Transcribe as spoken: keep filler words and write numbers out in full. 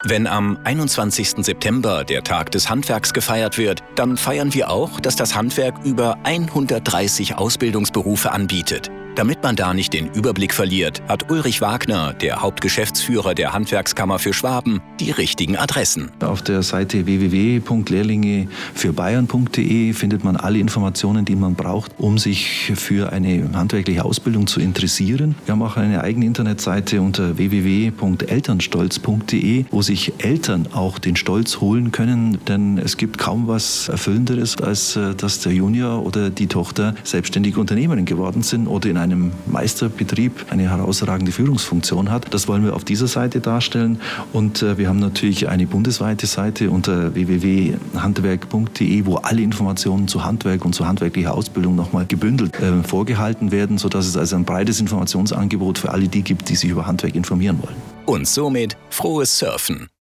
Wenn am einundzwanzigsten September der Tag des Handwerks gefeiert wird, dann feiern wir auch, dass das Handwerk über hundertdreißig Ausbildungsberufe anbietet. Damit man da nicht den Überblick verliert, hat Ulrich Wagner, der Hauptgeschäftsführer der Handwerkskammer für Schwaben, die richtigen Adressen. Auf der Seite w w w punkt lehrlinge für bayern punkt d e findet man alle Informationen, die man braucht, um sich für eine handwerkliche Ausbildung zu interessieren. Wir haben auch eine eigene Internetseite unter w w w punkt elternstolz punkt d e, wo sich Eltern auch den Stolz holen können, denn es gibt kaum was Erfüllenderes, als dass der Junior oder die Tochter selbstständige Unternehmerin geworden sind oder in einem Meisterbetrieb eine herausragende Führungsfunktion hat. Das wollen wir auf dieser Seite darstellen und äh, wir haben natürlich eine bundesweite Seite unter w w w punkt handwerk punkt d e, wo alle Informationen zu Handwerk und zu handwerklicher Ausbildung nochmal gebündelt äh, vorgehalten werden, sodass es also ein breites Informationsangebot für alle die gibt, die sich über Handwerk informieren wollen. Und somit frohes Surfen!